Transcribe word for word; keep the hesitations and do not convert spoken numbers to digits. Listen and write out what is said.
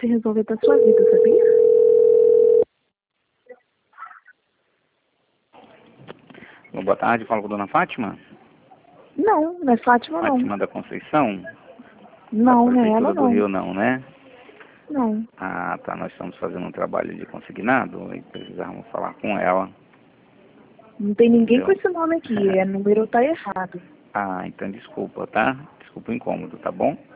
se resolver da sua vida, sabia? Boa tarde, falo com a dona Fátima. Não, não é Fátima, não. Fátima da Conceição? Não, Da não é Prefeitura ela, do não. Rio não, né? Não. Ah, tá, nós estamos fazendo um trabalho de consignado e precisávamos falar com ela. Não tem ninguém Entendeu? com esse nome aqui, o número tá errado. Ah, então desculpa, tá? Desculpa o incômodo, tá bom?